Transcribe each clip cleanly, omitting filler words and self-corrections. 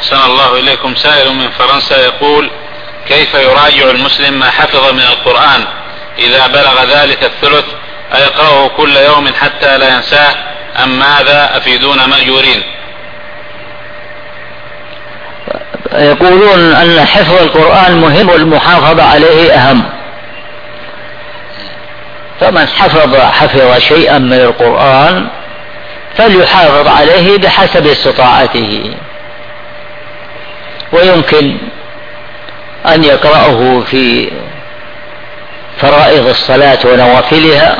أحسن الله إليكم. سائل من فرنسا يقول: كيف يراجع المسلم ما حفظ من القرآن إذا بلغ ذلك الثلث؟ أيقرأه كل يوم حتى لا ينساه أم ماذا؟ أفيدون مأجورين. يقولون أن حفظ القرآن مهم والمحافظة عليه أهم، فمن حفظ شيئا من القرآن فليحافظ عليه بحسب استطاعته، ويمكن أن يقرأه في فرائض الصلاة ونوافلها،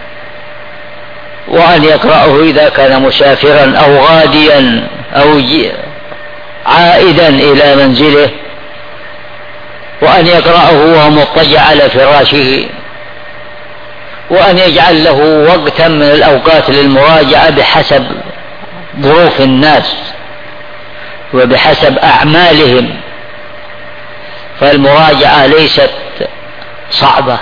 وأن يقرأه إذا كان مسافرا أو غاديا أو عائدا إلى منزله، وأن يقرأه وهو مضطجع على فراشه، وأن يجعل له وقتا من الأوقات للمراجعة بحسب ظروف الناس وبحسب أعمالهم، فالمراجعة ليست صعبة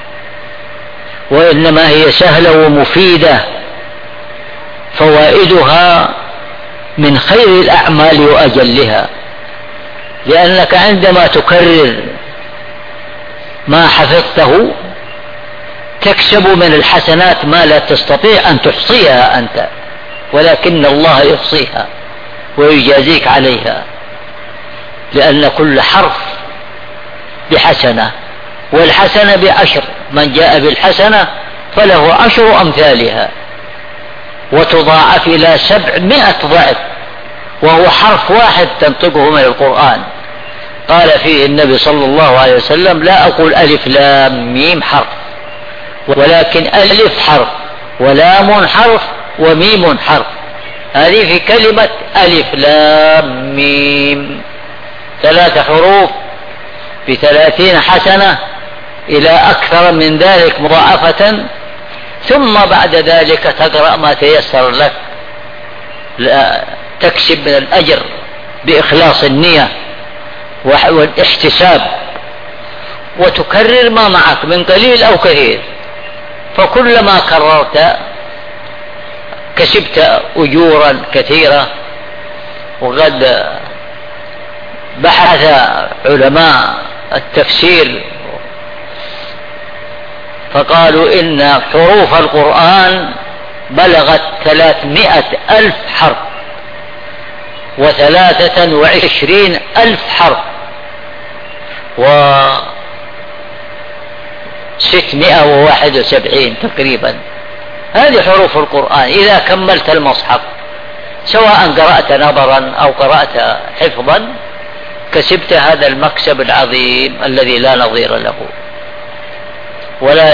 وإنما هي سهلة ومفيدة، فوائدها من خير الأعمال وأجلها، لأنك عندما تكرر ما حفظته تكسب من الحسنات ما لا تستطيع أن تحصيها أنت، ولكن الله يحصيها ويجازيك عليها، لأن كل حرف بحسنة، والحسنة بعشر، من جاء بالحسنة فله 10 أمثالها، وتضاعف إلى 700 ضعف، وهو حرف واحد تنطقه من القرآن. قال فيه النبي صلى الله عليه وسلم: لا أقول ألف لام ميم حرف، ولكن ألف حرف ولام حرف وميم حرف. هذه في كلمة ألف لام ميم 3 حروف ب30 حسنة إلى أكثر من ذلك مضاعفة، ثم بعد ذلك تقرأ ما تيسر لك، تكسب من الأجر بإخلاص النية والاحتساب، وتكرر ما معك من قليل أو كثير، فكلما كررت كسبت أجورا كثيرة. وقد بحث علماء التفسير فقالوا إن حروف القرآن بلغت 300,000 حرف و23,000 حرف و671 تقريبا. هذه حروف القرآن إذا كملت المصحف، سواء قرأت نظرا أو قرأت حفظا، كسبت هذا المكسب العظيم الذي لا نظير له، ولا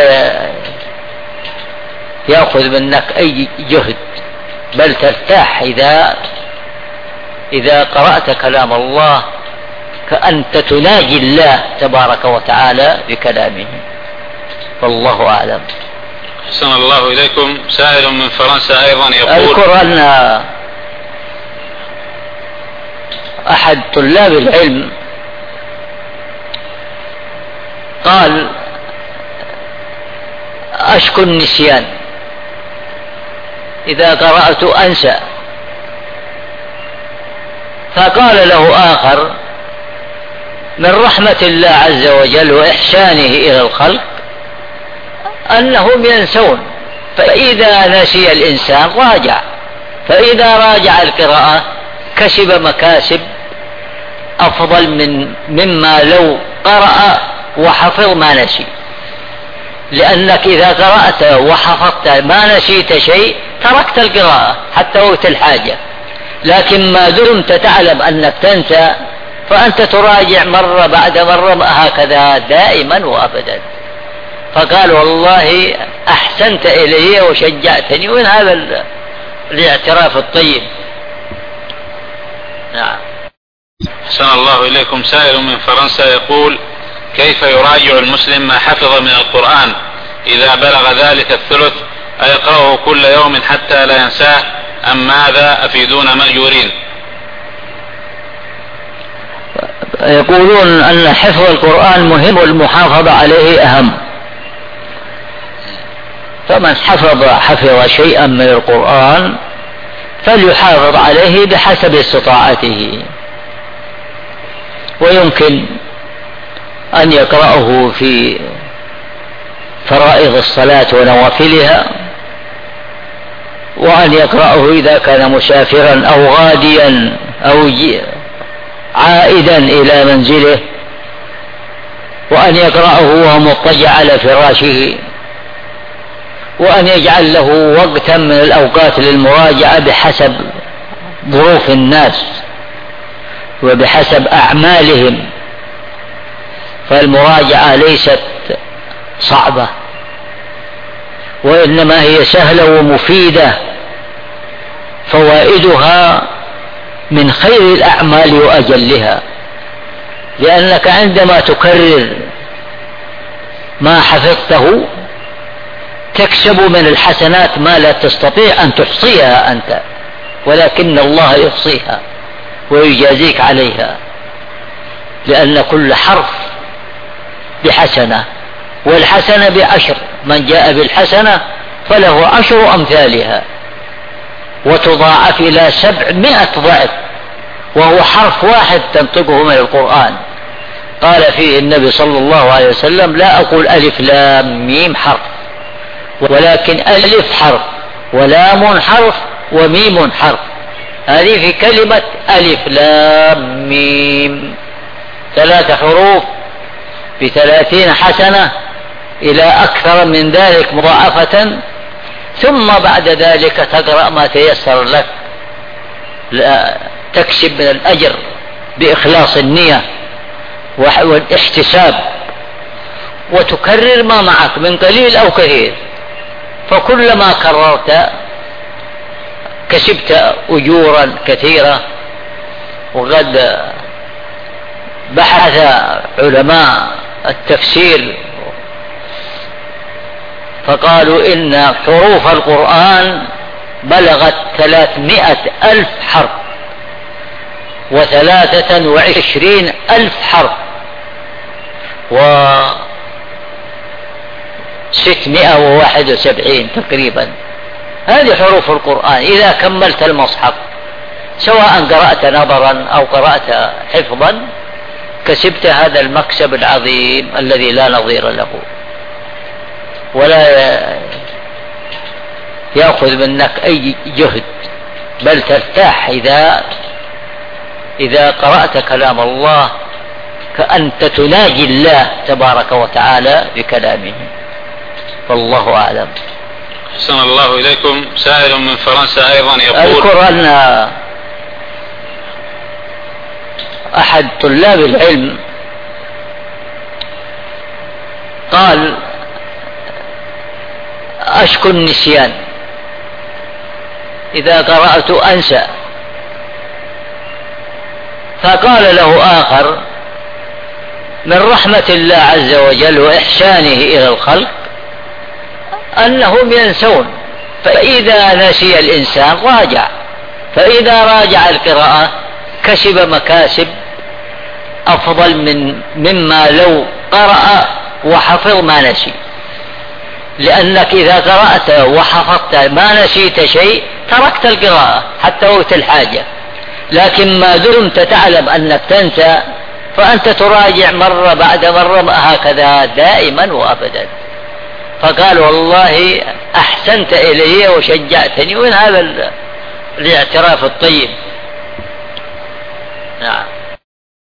يأخذ منك أي جهد، بل ترتاح إذا قرأت كلام الله كأنت تناجي الله تبارك وتعالى بكلامه. والله أعلم. أحسن الله إليكم. سائل من فرنسا أيضا يقول: أذكر أن أحد طلاب العلم قال: أشكو النسيان، إذا قرأت أنسى. فقال له آخر: من رحمة الله عز وجل وإحسانه إلى الخلق أنهم ينسون، فإذا نسي الإنسان راجع، فإذا راجع القراءة كسب مكاسب أفضل مما لو قرأ وحفظ ما نسي، لأنك إذا قرأت وحفظت ما نسيت شيء تركت القراءة حتى وقت الحاجة، لكن ما دمت تعلم أنك تنسى فأنت تراجع مرة بعد مرة هكذا دائما وأبدا. فقال: والله أحسنت إلي وشجعتني، ومن هذا الاعتراف الطيب. نعم. أحسن الله إليكم. سائل من فرنسا يقول: كيف يراجع المسلم ما حفظ من القرآن إذا بلغ ذلك الثلث؟ أيقرأه كل يوم حتى لا ينساه أم ماذا؟ أفيدون مأجورين. يقولون أن حفظ القرآن مهم والمحافظة عليه أهم، فمن حفظ شيئا من القرآن فليحافظ عليه بحسب استطاعته، ويمكن أن يقرأه في فرائض الصلاة ونوافلها، وأن يقرأه إذا كان مسافرا أو غاديا أو عائدا إلى منزله، وأن يقرأه وهو مضطجع على فراشه، وأن يجعل له وقتا من الأوقات للمراجعة بحسب ظروف الناس وبحسب أعمالهم. فالمراجعة ليست صعبة، وإنما هي سهلة ومفيدة، فوائدها من خير الأعمال وأجلها، لأنك عندما تكرر ما حفظته تكسب من الحسنات ما لا تستطيع أن تحصيها أنت، ولكن الله يحصيها ويجازيك عليها، لأن كل حرف بحسنة، والحسنة بعشر، من جاء بالحسنة فله 10 أمثالها، وتضاعف إلى 700 ضعف، وهو حرف واحد تنطقه من القرآن. قال فيه النبي صلى الله عليه وسلم: لا أقول ألف لام ميم حرف، ولكن ألف حرف ولام حرف وميم حرف. هذه في كلمة ألف لام ميم 3 حروف ب30 حسنة إلى أكثر من ذلك مضاعفة، ثم بعد ذلك تقرأ ما تيسر لك، تكسب من الأجر بإخلاص النية والاحتساب، وتكرر ما معك من قليل أو كثير، فكلما كررت كسبت أجورا كثيرة. وقد بحث علماء التفسير فقالوا إن حروف القرآن بلغت 300,000 حرف و23,000 حرف و671 تقريبا. هذه حروف القرآن. إذا كملت المصحف سواء قرأت نظرا أو قرأت حفظا كسبت هذا المكسب العظيم الذي لا نظير له، ولا يأخذ منك أي جهد، بل ترتاح إذا قرأت كلام الله كأنت تناجي الله تبارك وتعالى بكلامه. والله أعلم. أحسن الله إليكم. سائل من فرنسا أيضا يقول: أذكر أن أحد طلاب العلم قال: أشكو النسيان، إذا قرأت أنسى. فقال له آخر: من رحمة الله عز وجل وإحسانه إلى الخلق أنهم ينسون، فإذا نسي الإنسان راجع، فإذا راجع القراءة كسب مكاسب أفضل مما لو قرأ وحفظ ما نسي. لأنك إذا قرأت وحفظت ما نسيت شيء تركت القراءة حتى وقت الحاجة، لكن ما دمت تعلم أنك تنسى فأنت تراجع مرة بعد مرة هكذا دائما وأبدا. فقال: والله أحسنت إلي وشجعتني، ومن هذا الاعتراف الطيب. نعم.